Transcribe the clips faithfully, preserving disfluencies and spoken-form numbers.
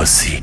عباسی.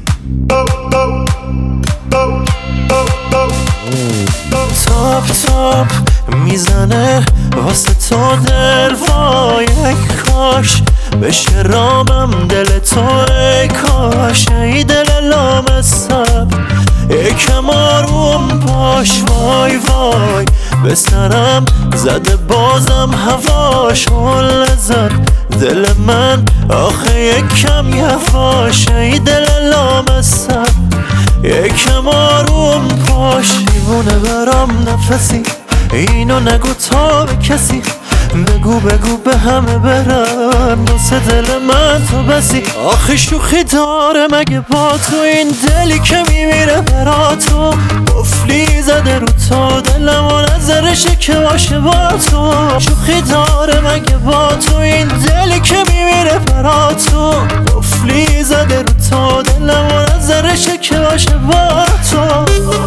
تاپ تاپ میزنه واسه تو دل، وای ای کاش بشه رامم دل تو، ای کاش ای دل لامصب یکم آروم باش، وای وای به سرم زده بازم هواش، هل زد دل من آخه یکم یواش، ای دل لامصب یکم آروم باش. دیوونه برام نفسی، اینو نگو تا به کسی، بگو بگو به همه برن واسه دل من تو بسی. آخه شوخی داره مگه با تو این دلی که میمیره برا تو، قفلی زده رو تو دلم و نظرشه که باشه با تو. شوخی داره مگه با تو این دلی که میمیره برا تو، قفلی زده رو تو دلم و نظرشه که باشه با تو.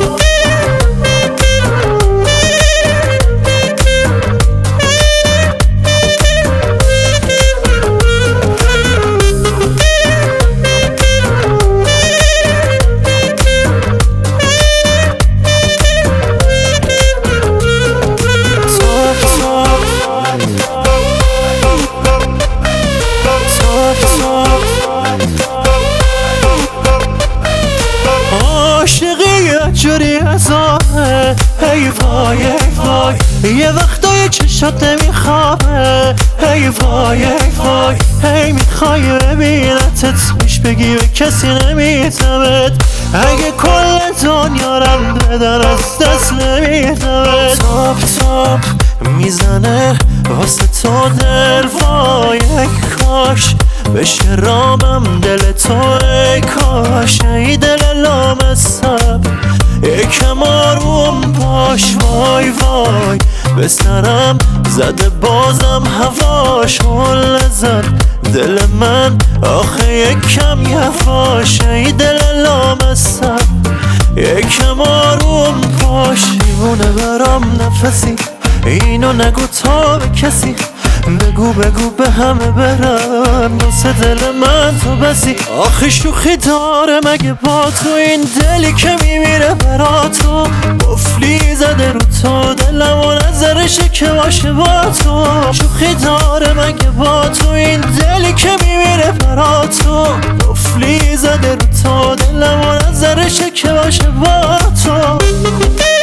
عاشقی جوری از آهه، ای وای ای وای یه وقتای چشات نمیخوابه، ای وای ای وای هی میخوای ببینتت، میش بگی به کسی نمیتمت، اگه کل دنیا رم بدن از دست نمیتمت. تاپ تاپ میزنه واسه تو دل، وای ای کاش بشه رامم دل تو، ای کاش ای دل لامصب یکم آروم باش، وای وای به سرم زده بازم هواش، هل زد دل من آخه یکم یواش، ای دل لامصب یکم آروم باش. دیوونه برام نفسی، اینو نگو تا به کسی، بگو بگو به همه برن واسه دل من تو بسی. آخه شوخی داره مگه با تو این دلی که میمیره برا تو، قفلی زده رو تو دلم و نظرشه که باشه با تو. شوخی داره مگه با تو این دلی که میمیره برا تو، قفلی زده رو تو دلم و نظرشه که باشه با تو.